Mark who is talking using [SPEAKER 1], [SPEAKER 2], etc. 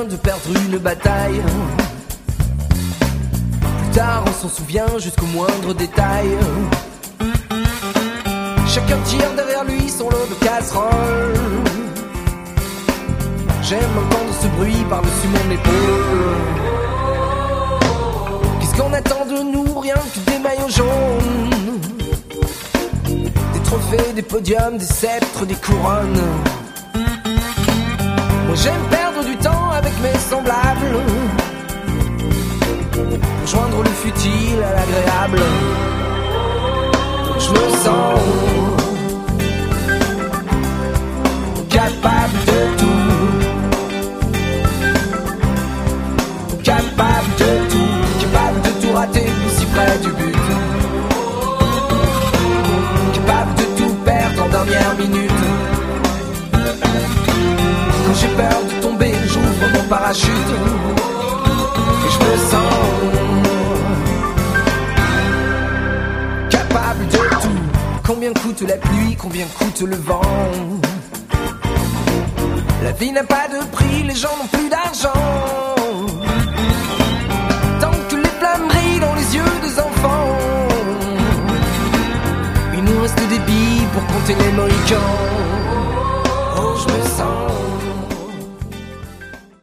[SPEAKER 1] de perdre une bataille. Plus tard on s'en souvient jusqu'au moindre détail. Chacun tire derrière lui son lot de casseroles. J'aime entendre ce bruit par-dessus mon épaule. Qu'est-ce qu'on attend de nous? Rien que des maillots jaunes, des trophées, des podiums, des sceptres, des couronnes. Moi j'aime perdre du temps avec mes semblables, joindre le futile à l'agréable. Je me sens capable de tout, capable de tout, capable de tout rater si près du but, capable de tout perdre en dernière minute. Quand j'ai peur de tomber, j'ouvre mon parachute et je me sens capable de tout. Combien coûte la pluie, combien coûte le vent? La vie n'a pas de prix, les gens n'ont plus d'argent. Tant que les flammes brillent dans les yeux des enfants, il nous reste des billes pour compter les mohicans. Oh, je me sens